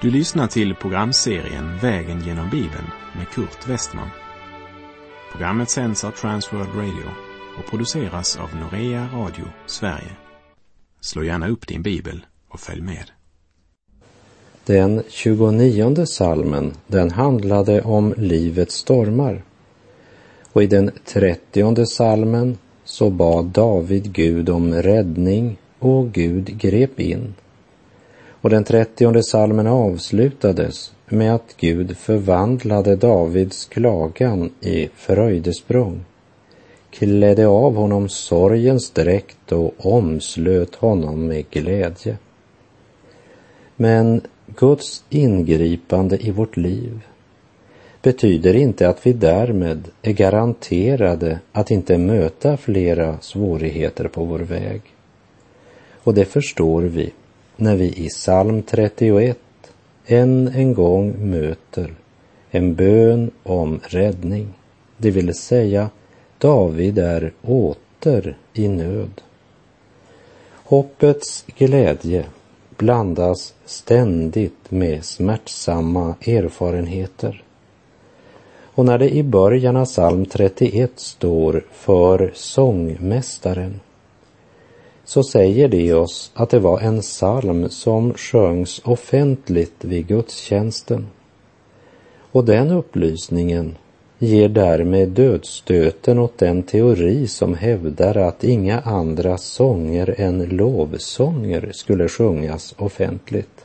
Du lyssnar till programserien Vägen genom Bibeln med Kurt Westman. Programmet sänds av Transworld Radio och produceras av Norea Radio Sverige. Slå gärna upp din bibel och följ med. Den 29:e psalmen, den handlade om livets stormar. Och i den 30:e psalmen så bad David Gud om räddning och Gud grep in. Och den 30:e psalmen avslutades med att Gud förvandlade Davids klagan i fröjdesprång, klädde av honom sorgens dräkt och omslöt honom med glädje. Men Guds ingripande i vårt liv betyder inte att vi därmed är garanterade att inte möta flera svårigheter på vår väg. Och det förstår vi när vi i psalm 31 en gång möter en bön om räddning. Det vill säga, David är åter i nöd. Hoppets glädje blandas ständigt med smärtsamma erfarenheter. Och när det i början av psalm 31 står för sångmästaren, så säger det oss att det var en psalm som sjöngs offentligt vid gudstjänsten. Och den upplysningen ger därmed dödsstöten åt den teori som hävdar att inga andra sånger än lovsånger skulle sjungas offentligt.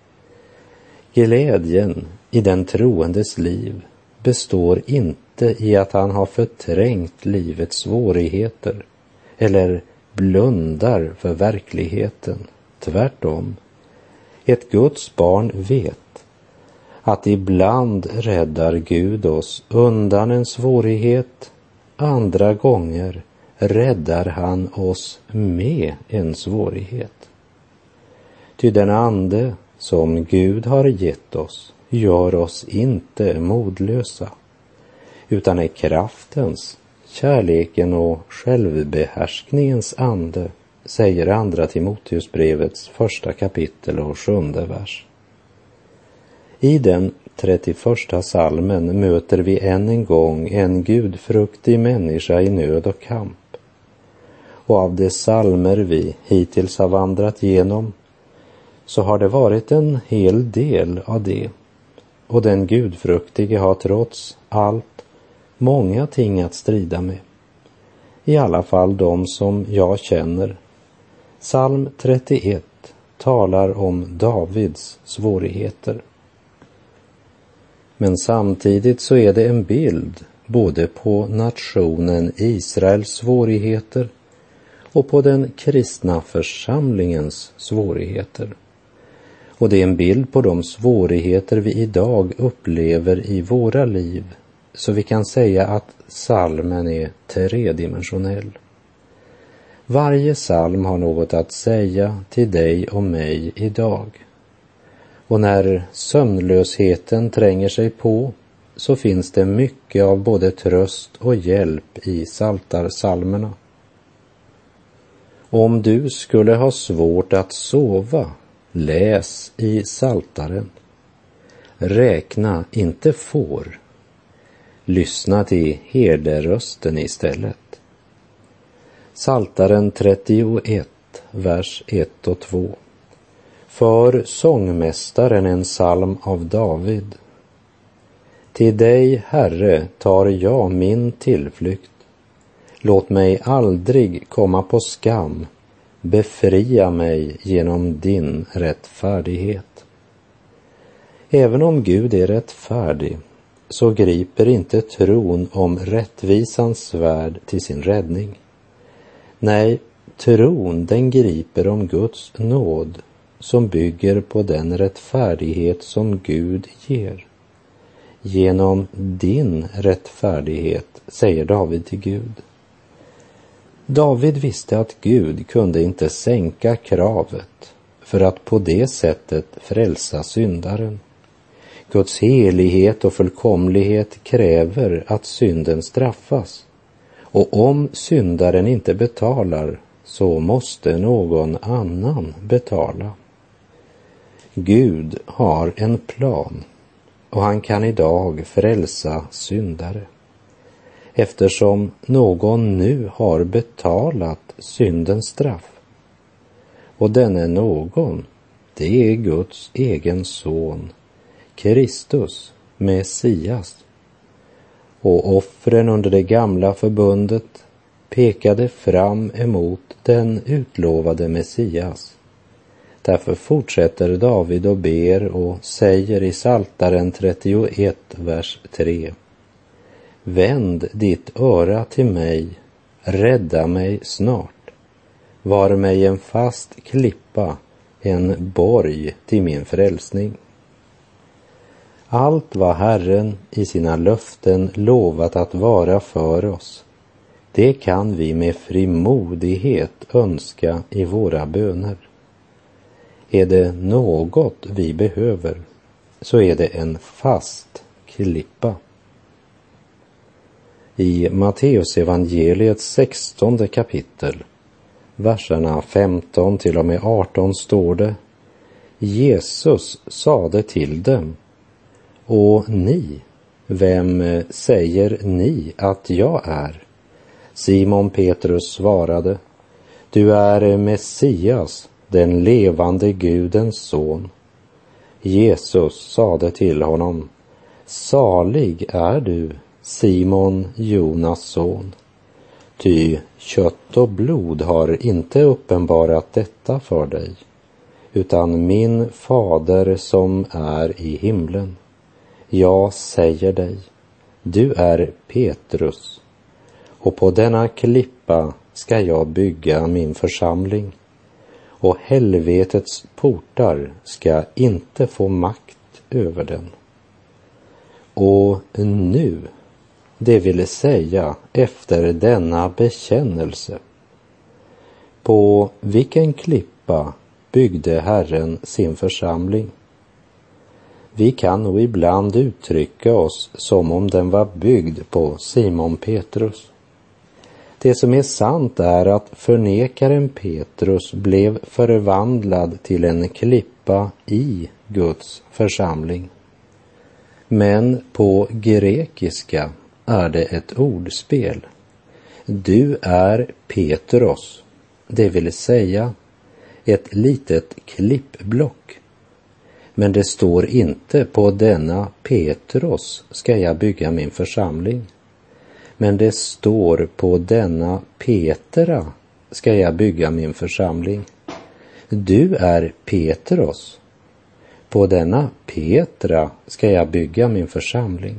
Glädjen i den troendes liv består inte i att han har förträngt livets svårigheter eller blundar för verkligheten. Tvärtom, ett Guds barn vet att ibland räddar Gud oss undan en svårighet, andra gånger räddar han oss med en svårighet. Ty den ande som Gud har gett oss gör oss inte modlösa, utan är kraftens, kärleken och självbehärskningens ande, säger andra Timoteusbrevets 1 kapitel och 7:e vers. I den 31:a psalmen möter vi än en gång en gudfruktig människa i nöd och kamp. Och av de psalmer vi hittills har vandrat igenom så har det varit en hel del av det. Och den gudfruktige har trots allt många ting att strida med. I alla fall de som jag känner. Psalm 31 talar om Davids svårigheter. Men samtidigt så är det en bild både på nationen Israels svårigheter och på den kristna församlingens svårigheter. Och det är en bild på de svårigheter vi idag upplever i våra liv. Så vi kan säga att psalmen är tredimensionell. Varje psalm har något att säga till dig och mig idag. Och när sömnlösheten tränger sig på så finns det mycket av både tröst och hjälp i psaltarpsalmerna. Om du skulle ha svårt att sova, läs i psaltaren. Räkna inte får. Lyssna till herderösten istället. Psaltaren 31, vers 1 och 2. För sångmästaren en psalm av David. Till dig, Herre, tar jag min tillflykt. Låt mig aldrig komma på skam. Befria mig genom din rättfärdighet. Även om Gud är rättfärdig så griper inte tron om rättvisans svärd till sin räddning. Nej, tron den griper om Guds nåd som bygger på den rättfärdighet som Gud ger. Genom din rättfärdighet, säger David till Gud. David visste att Gud kunde inte sänka kravet för att på det sättet frälsa syndaren. Guds helighet och fullkomlighet kräver att synden straffas. Och om syndaren inte betalar så måste någon annan betala. Gud har en plan och han kan idag frälsa syndare. Eftersom någon nu har betalat syndens straff. Och denne någon, det är Guds egen son, Kristus, Messias. Och offren under det gamla förbundet pekade fram emot den utlovade Messias. Därför fortsätter David och ber och säger i Psaltaren 31, vers 3. Vänd ditt öra till mig, rädda mig snart. Var mig en fast klippa, en borg till min frälsning. Allt vad Herren i sina löften lovat att vara för oss, det kan vi med frimodighet önska i våra böner. Är det något vi behöver, så är det en fast klippa. I Matteus evangeliets 16:e kapitel, verserna 15 till och med 18 står det: Jesus sade till dem: Och ni, vem säger ni att jag är? Simon Petrus svarade: Du är Messias, den levande Gudens son. Jesus sade till honom: Salig är du, Simon, Jonas son. Ty kött och blod har inte uppenbarat detta för dig, utan min fader som är i himlen. Jag säger dig, du är Petrus, och på denna klippa ska jag bygga min församling, och helvetets portar ska inte få makt över den. Och nu, det vill säga efter denna bekännelse, på vilken klippa byggde Herren sin församling? Vi kan nog ibland uttrycka oss som om den var byggd på Simon Petrus. Det som är sant är att förnekaren Petrus blev förvandlad till en klippa i Guds församling. Men på grekiska är det ett ordspel. Du är Petros, det vill säga ett litet klippblock. Men det står inte på denna Petros ska jag bygga min församling. Men det står på denna Petra ska jag bygga min församling. Du är Petros. På denna Petra ska jag bygga min församling.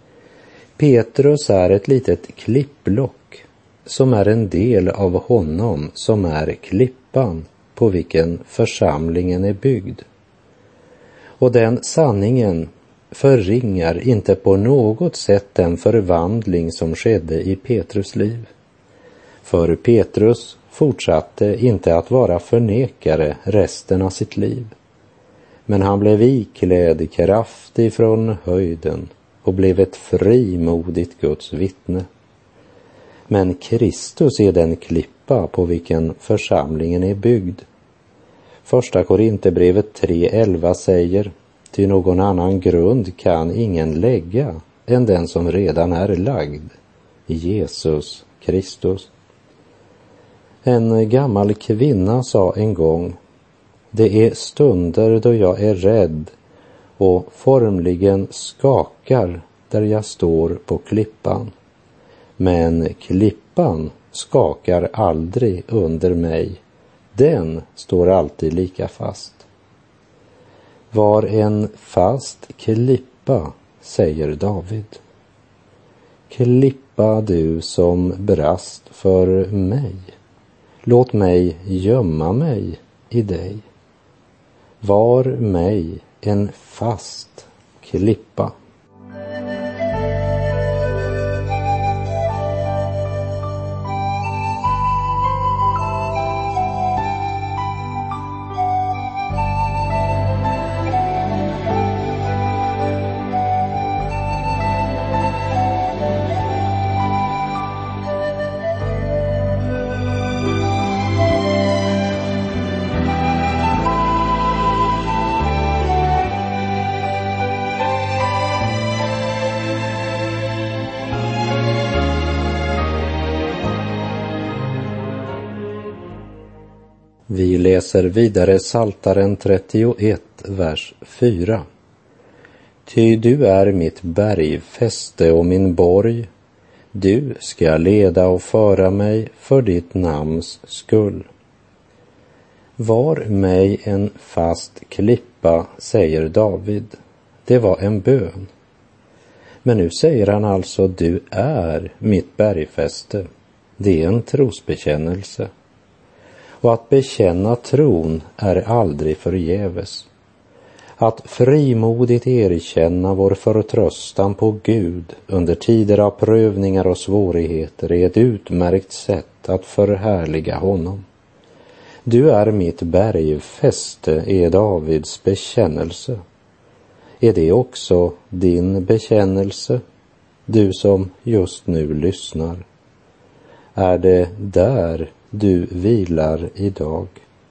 Petrus är ett litet klippblock som är en del av honom som är klippan på vilken församlingen är byggd. Och den sanningen förringar inte på något sätt den förvandling som skedde i Petrus liv. För Petrus fortsatte inte att vara förnekare resten av sitt liv. Men han blev iklädd kraft ifrån höjden och blev ett frimodigt Guds vittne. Men Kristus är den klippa på vilken församlingen är byggd. Första Korinthierbrevet 3:11 säger: Ty någon annan grund kan ingen lägga än den som redan är lagd, Jesus Kristus. En gammal kvinna sa en gång: Det är stunder då jag är rädd och formligen skakar där jag står på klippan. Men klippan skakar aldrig under mig. Den står alltid lika fast. Var en fast klippa, säger David. Klippa du som brast för mig. Låt mig gömma mig i dig. Var mig en fast klippa. Vi läser vidare Psaltaren 31, vers 4. Ty du är mitt bergfäste och min borg. Du ska leda och föra mig för ditt namns skull. Var mig en fast klippa, säger David. Det var en bön. Men nu säger han alltså, du är mitt bergfäste. Det är en trosbekännelse. Och att bekänna tron är aldrig förgäves. Att frimodigt erkänna vår förtröstan på Gud under tider av prövningar och svårigheter är ett utmärkt sätt att förhärliga honom. Du är mitt bergfäste är Davids bekännelse. Är det också din bekännelse, du som just nu lyssnar? Är det där du vilar idag?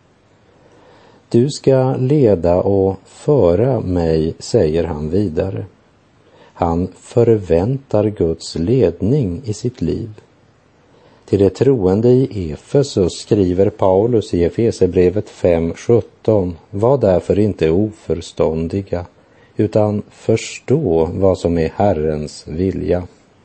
Du ska leda och föra mig, säger han vidare. Han förväntar Guds ledning i sitt liv. Till det troende i Efesus skriver Paulus i Efesierbrevet 5:17, var därför inte oförståndiga, utan förstå vad som är Herrens vilja.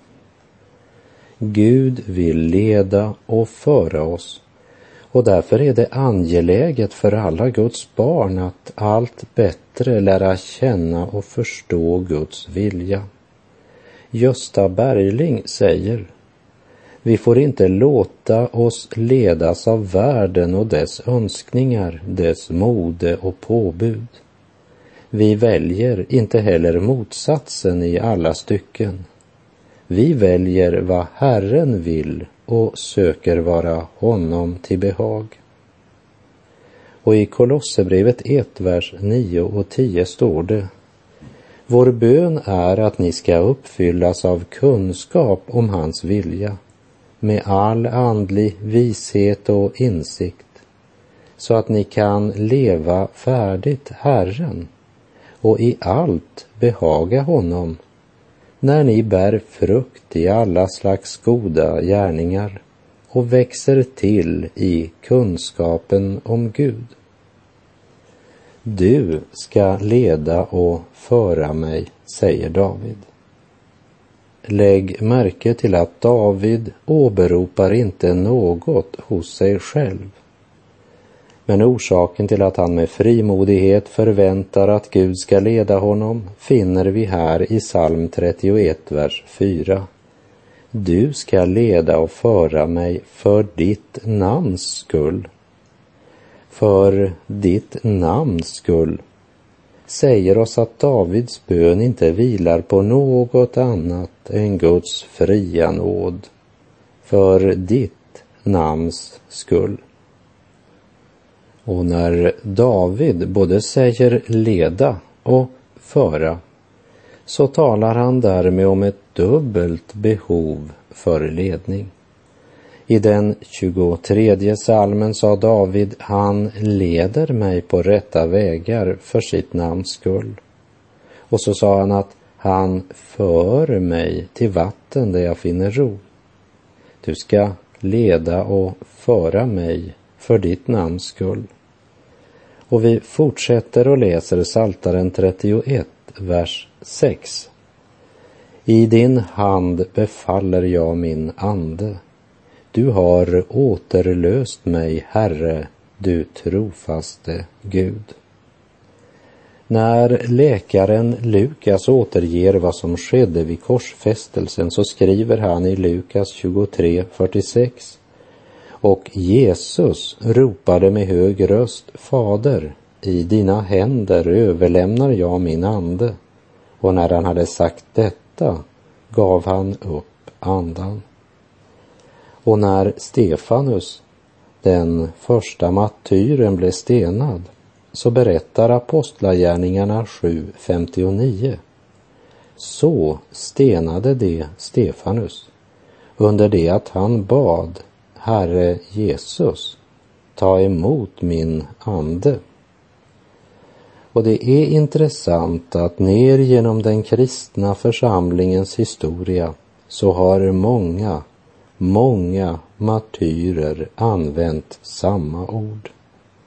Gud vill leda och föra oss, och därför är det angeläget för alla Guds barn att allt bättre lära känna och förstå Guds vilja. Gösta Berling säger, vi får inte låta oss ledas av världen och dess önskningar, dess mode och påbud. Vi väljer inte heller motsatsen i alla stycken. Vi väljer vad Herren vill och söker vara honom till behag. Och i Kolosserbrevet 1, vers 9 och 10 står det, vår bön är att ni ska uppfyllas av kunskap om hans vilja, med all andlig vishet och insikt, så att ni kan leva färdigt Herren och i allt behaga honom, när ni bär frukt i alla slags goda gärningar och växer till i kunskapen om Gud. Du ska leda och föra mig, säger David. Lägg märke till att David åberopar inte något hos sig själv. Men orsaken till att han med frimodighet förväntar att Gud ska leda honom finner vi här i psalm 31, vers 4. Du ska leda och föra mig för ditt namns skull. För ditt namns skull säger oss att Davids bön inte vilar på något annat än Guds fria nåd. För ditt namns skull. Och när David både säger leda och föra, så talar han därmed om ett dubbelt behov för ledning. I den 23 psalmen sa David, han leder mig på rätta vägar för sitt namns skull. Och så sa han att han för mig till vatten där jag finner ro. Du ska leda och föra mig för ditt namns skull. Och vi fortsätter och läser Psaltaren 31, vers 6. I din hand befaller jag min ande. Du har återlöst mig, Herre, du trofaste Gud. När läkaren Lukas återger vad som skedde vid korsfästelsen så skriver han i Lukas 23:46. Och Jesus ropade med hög röst, Fader, i dina händer överlämnar jag min ande. Och när han hade sagt detta gav han upp andan. Och när Stefanus, den första martyren, blev stenad, så berättar apostlagärningarna 7:59. Så stenade de Stefanus, under det att han bad, Herre Jesus, ta emot min ande. Och det är intressant att ner genom den kristna församlingens historia så har många martyrer använt samma ord.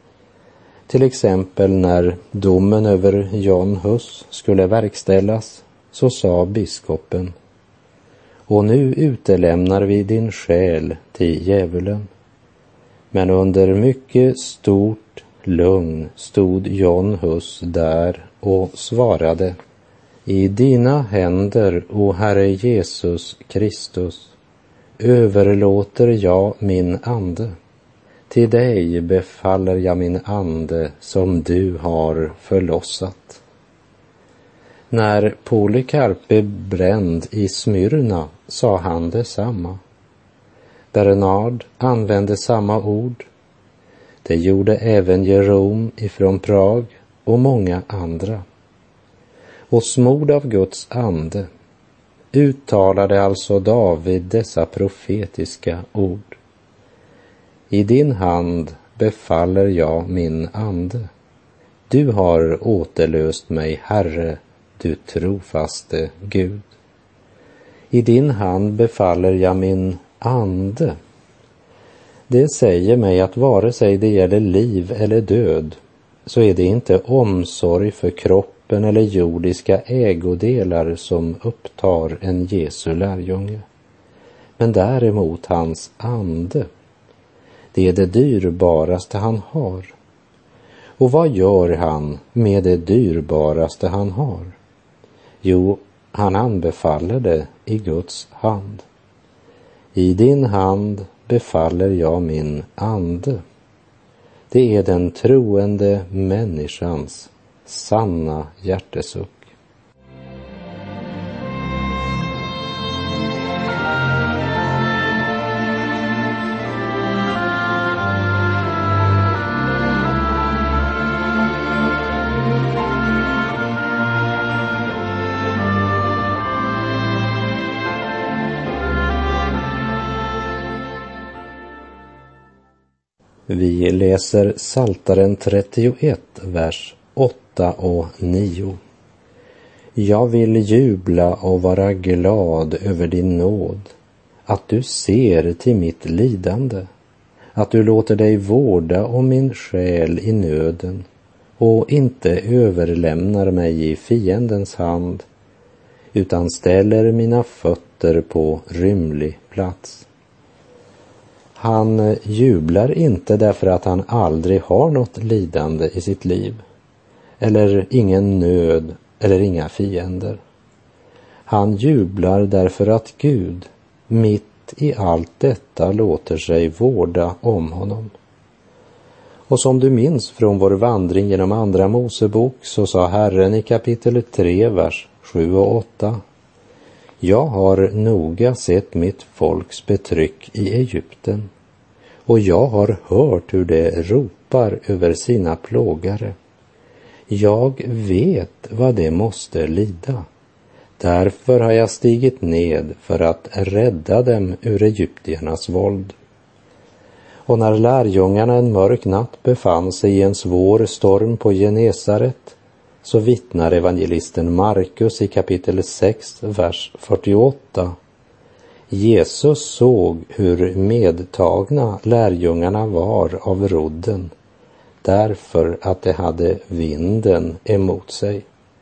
Till exempel när domen över John Hus skulle verkställas, så sa biskopen: och nu utelämnar vi din själ till djävulen. Men under mycket stort lugn stod John Hus där och svarade: i dina händer, o Herre Jesus Kristus, överlåter jag min ande. Till dig befaller jag min ande som du har förlossat. När Polycarp blev bränd i Smyrna sa han detsamma. Bernard använde samma ord. Det gjorde även Jerome ifrån Prag och många andra. Och smord av Guds ande uttalade alltså David dessa profetiska ord. I din hand befaller jag min ande. Du har återlöst mig, Herre, du trofaste Gud. I din hand befaller jag min ande. Det säger mig att vare sig det gäller liv eller död, så är det inte omsorg för kroppen eller jordiska ägodelar som upptar en Jesu lärjunge, men däremot hans ande. Det är det dyrbaraste han har. Och vad gör han med det dyrbaraste han har? Jo, han anbefaller det i Guds hand. I din hand befaller jag min ande. Det är den troende människans sanna hjärtesuck. Vi läser Psaltaren 31, vers 8 och 9. Jag vill jubla och vara glad över din nåd, att du ser till mitt lidande, att du låter dig vårda om min själ i nöden och inte överlämnar mig i fiendens hand, utan ställer mina fötter på rymlig plats. Han jublar inte därför att han aldrig har något lidande i sitt liv, eller ingen nöd eller inga fiender. Han jublar därför att Gud mitt i allt detta låter sig vårda om honom. Och som du minns från vår vandring genom Andra Mosebok, så sa Herren i kapitel 3, vers 7 och 8: jag har noga sett mitt folks betryck i Egypten, och jag har hört hur det ropar över sina plågare. Jag vet vad det måste lida. Därför har jag stigit ned för att rädda dem ur egyptiernas våld. Och när lärjungarna en mörk natt befann sig i en svår storm på Genesaret, så vittnar evangelisten Markus i kapitel 6, vers 48. Jesus såg hur medtagna lärjungarna var av rodden, därför att de hade vinden emot sig.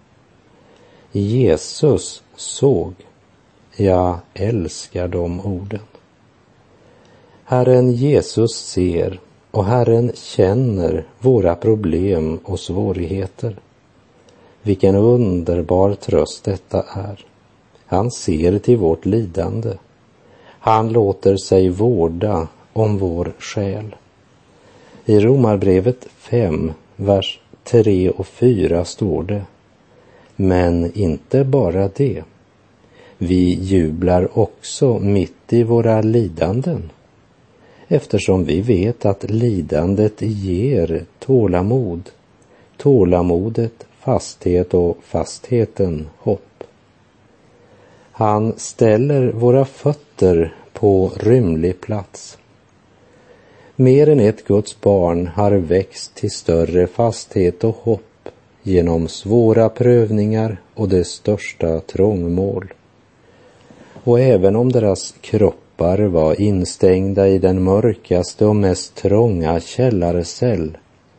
Jesus såg. Jag älskar de orden. Herren Jesus ser och Herren känner våra problem och svårigheter. Vilken underbar tröst detta är. Han ser till vårt lidande. Han låter sig vårda om vår själ. I Romarbrevet 5, vers 3 och 4 står det: men inte bara det. Vi jublar också mitt i våra lidanden, eftersom vi vet att lidandet ger tålamod, tålamodet fasthet och fastheten hopp. Han ställer våra fötter på rymlig plats. Mer än ett Guds barn har växt till större fasthet och hopp genom svåra prövningar och det största trångmål. Och även om deras kroppar var instängda i den mörkaste och mest trånga källarcell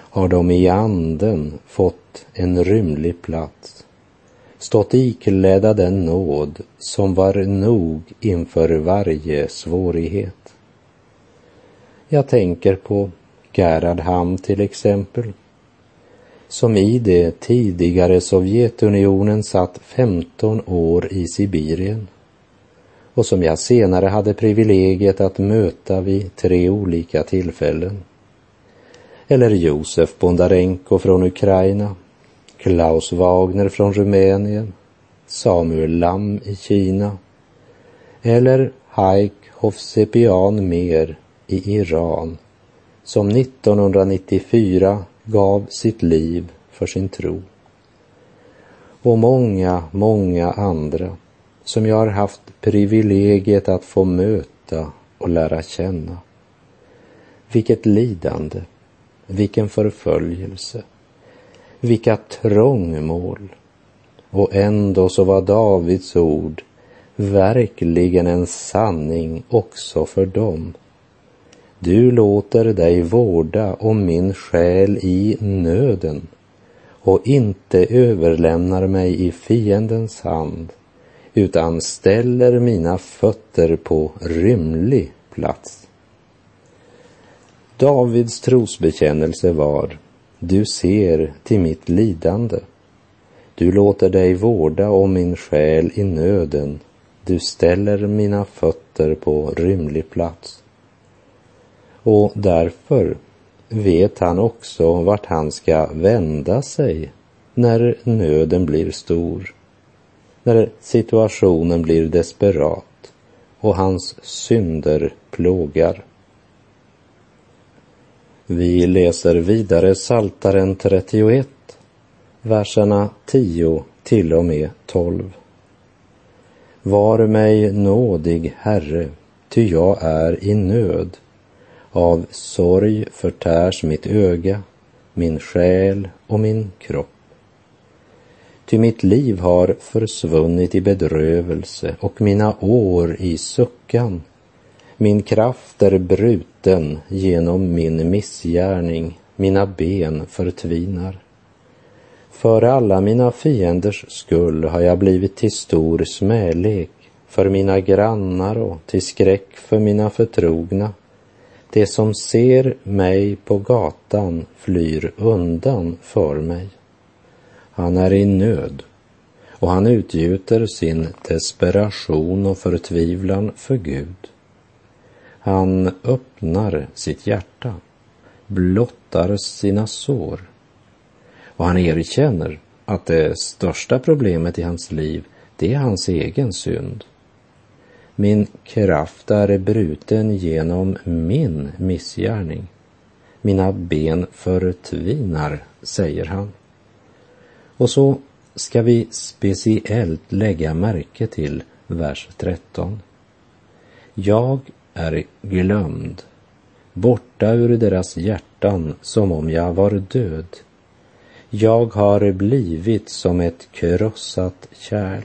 har de i anden fått en rymlig plats, stått iklädda den nåd som var nog inför varje svårighet. Jag tänker på Gerhard Ham till exempel, som i det tidigare Sovjetunionen satt 15 år i Sibirien och som jag senare hade privilegiet att möta vid 3 olika tillfällen. Eller Josef Bondarenko från Ukraina, Klaus Wagner från Rumänien, Samuel Lam i Kina, eller Haik Hovsepian Mer i Iran, som 1994 gav sitt liv för sin tro. Och många andra som jag har haft privilegiet att få möta och lära känna. Vilket lidande, vilken förföljelse, vilka trångmål. Och ändå så var Davids ord verkligen en sanning också för dem. Du låter dig vårda om min själ i nöden och inte överlämnar mig i fiendens hand, utan ställer mina fötter på rymlig plats. Davids trosbekännelse var: du ser till mitt lidande. Du låter dig vårda om min själ i nöden. Du ställer mina fötter på rymlig plats. Och därför vet han också vart han ska vända sig när nöden blir stor, när situationen blir desperat och hans synder plågar. Vi läser vidare Psaltaren 31, verserna 10 till och med 12. Var mig nådig, Herre, ty jag är i nöd. Av sorg förtärs mitt öga, min själ och min kropp. Ty mitt liv har försvunnit i bedrövelse och mina år i suckan. Min kraft är bruten genom min missgärning, mina ben förtvinar. För alla mina fienders skull har jag blivit till stor smälek, för mina grannar och till skräck för mina förtrogna. Det som ser mig på gatan flyr undan för mig. Han är i nöd och han utgjuter sin desperation och förtvivlan för Gud. Han öppnar sitt hjärta, blottar sina sår och han erkänner att det största problemet i hans liv, det är hans egen synd. Min kraft är bruten genom min missgärning. Mina ben förtvinar, säger han. Och så ska vi speciellt lägga märke till vers 13. Jag är glömd, borta ur deras hjärtan som om jag var död. Jag har blivit som ett krossat kärl.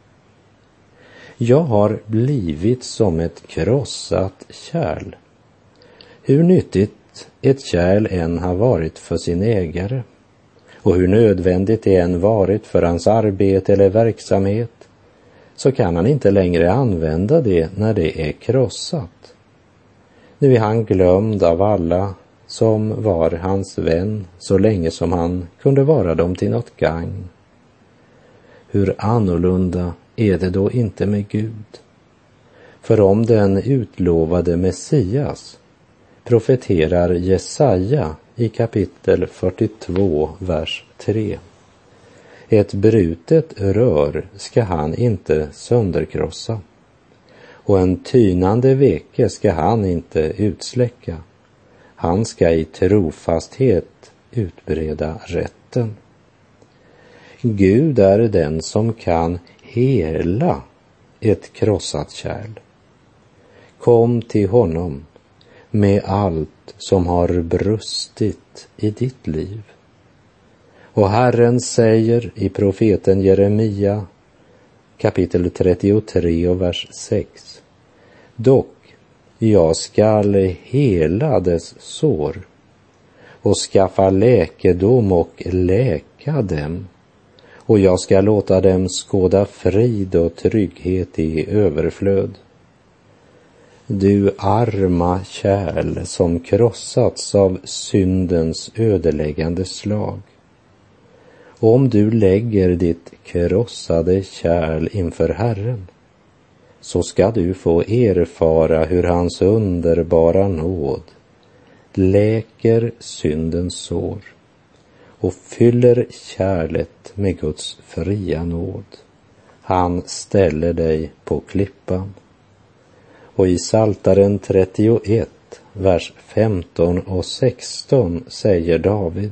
Jag har blivit som ett krossat kärl. Hur nyttigt ett kärl än har varit för sin ägare och hur nödvändigt det än varit för hans arbete eller verksamhet, så kan han inte längre använda det när det är krossat. Nu är han glömd av alla som var hans vän så länge som han kunde vara dem till något gagn. Hur annorlunda är det då inte med Gud? För om den utlovade Messias profeterar Jesaja i kapitel 42, vers 3. Ett brutet rör ska han inte sönderkrossa, och en tynande veke ska han inte utsläcka. Han ska i trofasthet utbreda rätten. Gud är den som kan hela ett krossat kärl. Kom till honom med allt som har brustit i ditt liv. Och Herren säger i profeten Jeremia kapitel 33 och vers 6. Dock, jag skall hela dess sår och skaffa läkedom och läka dem, och jag ska låta dem skåda frid och trygghet i överflöd. Du arma kärl som krossats av syndens ödeläggande slag. Om du lägger ditt krossade kärl inför Herren, så ska du få erfara hur hans underbara nåd läker syndens sår och fyller kärlet med Guds fria nåd. Han ställer dig på klippan. Och i Psaltaren 31, vers 15 och 16 säger David: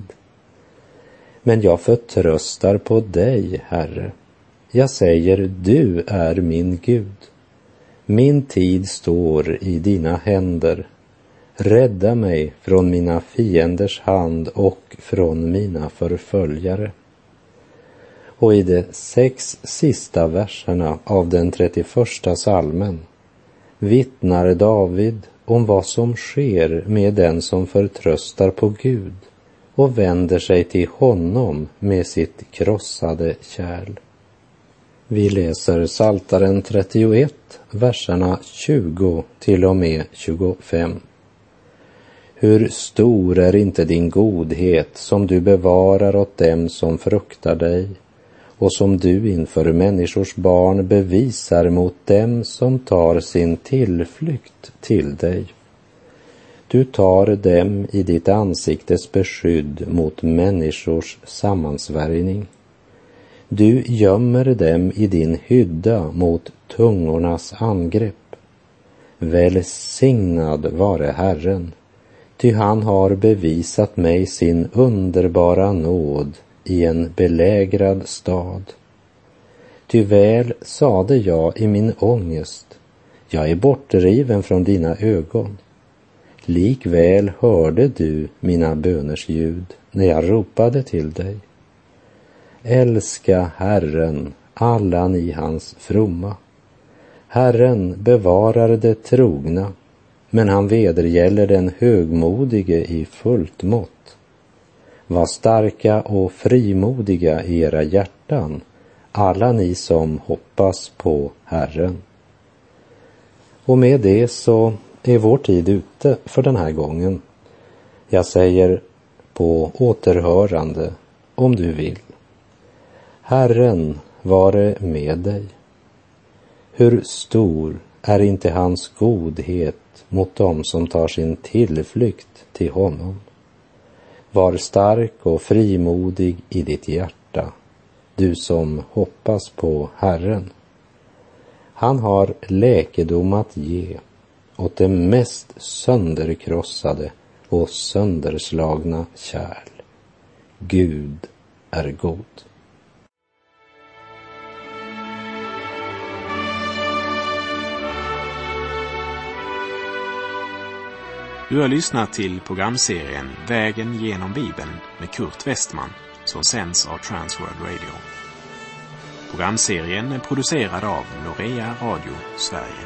Men jag förtröstar på dig, Herre. Jag säger, du är min Gud. Min tid står i dina händer. Rädda mig från mina fienders hand och från mina förföljare. Och i de 6 sista verserna av den 31:a psalmen vittnar David om vad som sker med den som förtröstar på Gud och vänder sig till honom med sitt krossade kärl. Vi läser Psaltaren 31, verserna 20 till och med 25. Hur stor är inte din godhet som du bevarar åt dem som fruktar dig, och som du inför människors barn bevisar mot dem som tar sin tillflykt till dig. Du tar dem i ditt ansiktes beskydd mot människors sammansvärjning. Du gömmer dem i din hydda mot tungornas angrepp. Välsignad vare Herren, ty han har bevisat mig sin underbara nåd i en belägrad stad. Ty väl sade jag i min ångest, jag är bortriven från dina ögon. Likväl hörde du mina böners ljud när jag ropade till dig. Älska Herren, alla ni hans fromma. Herren bevarar det trogna, men han vedergäller den högmodige i fullt mått. Var starka och frimodiga i era hjärtan, alla ni som hoppas på Herren. Och med det så är vår tid ute för den här gången. Jag säger på återhörande om du vill. Herren vare med dig. Hur stor är inte hans godhet mot dem som tar sin tillflykt till honom. Var stark och frimodig i ditt hjärta, du som hoppas på Herren. Han har läkedom att ge åt det mest sönderkrossade och sönderslagna kärl. Gud är god. Du har lyssnat till programserien Vägen genom Bibeln med Kurt Westman som sänds av Transworld Radio. Programserien är producerad av Norea Radio Sverige.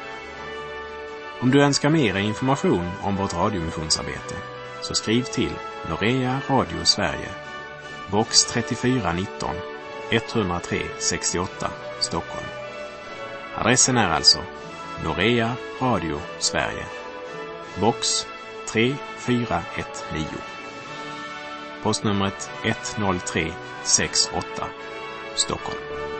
Om du önskar mer information om vårt radiomissionsarbete så skriv till Norea Radio Sverige, box 3419 103 68 Stockholm. Adressen är alltså Norea Radio Sverige, box 3419. Postnumret 10368 Stockholm.